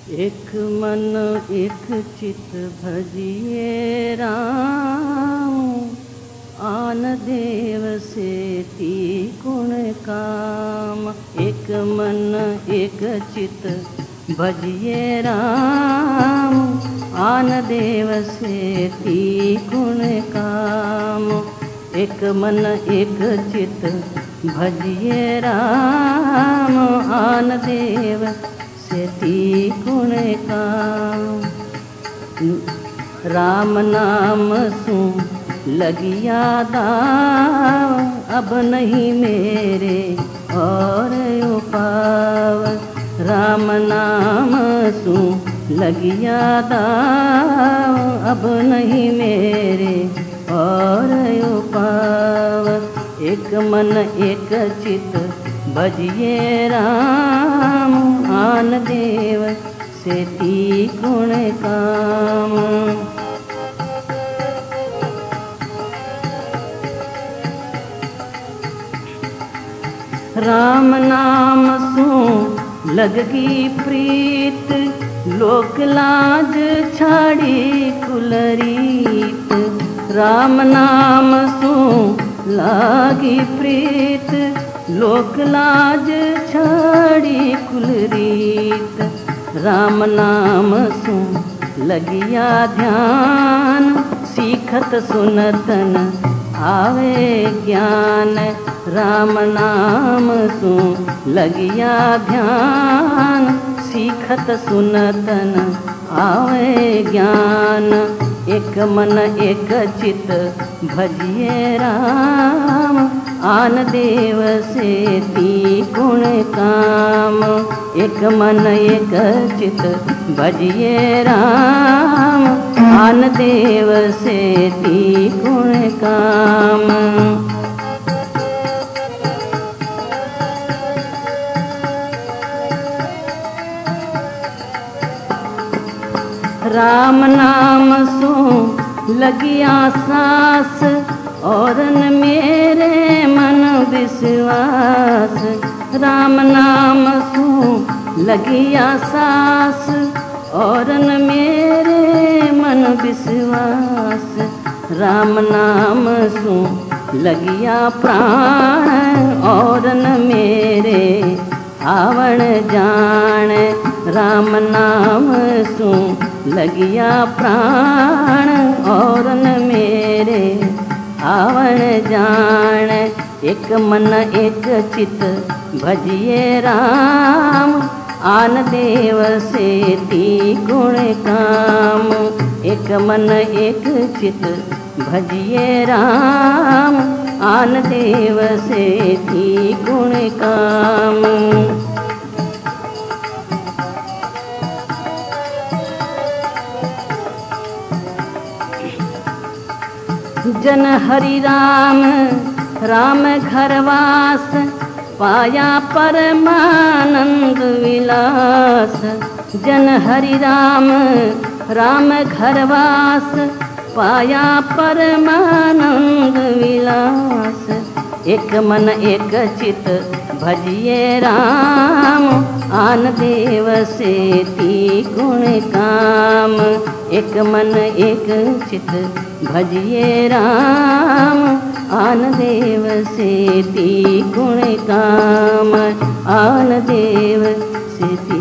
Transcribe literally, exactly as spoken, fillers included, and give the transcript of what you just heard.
एक मन एक चित भजिए राम, आन देव से ती गुण काम। एक मन एक चित भजिए राम, आन देव से ती गुण काम। एक मन एक चित भजिए राम, आन देव सेती गुण काम। राम नाम सु लगिया दाव, अब नहीं मेरे और उपाव। राम नाम सु लगिया दाव, अब नहीं मेरे और उपाव। एक मन एक चित भजिए राम, आन देव सेती गुण काम। राम नाम सु लगगी प्रीत, लोक लाज छाड़ी कुलरीत। राम नाम सु लागी प्रीत, लोक लाज छाड़ी कुलरीत। राम नाम सु लगिया ध्यान, सीखत सुनतन आवे ज्ञान। राम नाम सु लगिया ध्यान, सीखत सुनतन आवे ज्ञान। एक मन एक चित भजिए राम, आन देव सेती गुण काम। एक मन एक चित भजिए राम, आन देव सेती गुण काम। राम नाम सु लगिया सास, औरन मेरे मन विश्वास। राम नाम सु लगिया सास, औरन मेरे मन विश्वास। राम नाम सु लगिया प्राण, औरन मेरे आवण जान। राम नाम सु लगिया प्राण, औरन मेरे आवण जान। एक मन एक चित भजिए राम, आन देव सेती गुण काम। एक मन एक चित भजिए राम, आन देव सेती गुण काम। जन हरि राम राम घरवास, पाया परमानंद विलास। जन हरि राम राम घरवास, पाया परमानंद विलास। एक मन एक चित भजिए राम, आन देव सेती गुण काम। एक मन एक चित भजिए राम, आन देव सेती गुण काम। आन देव सेती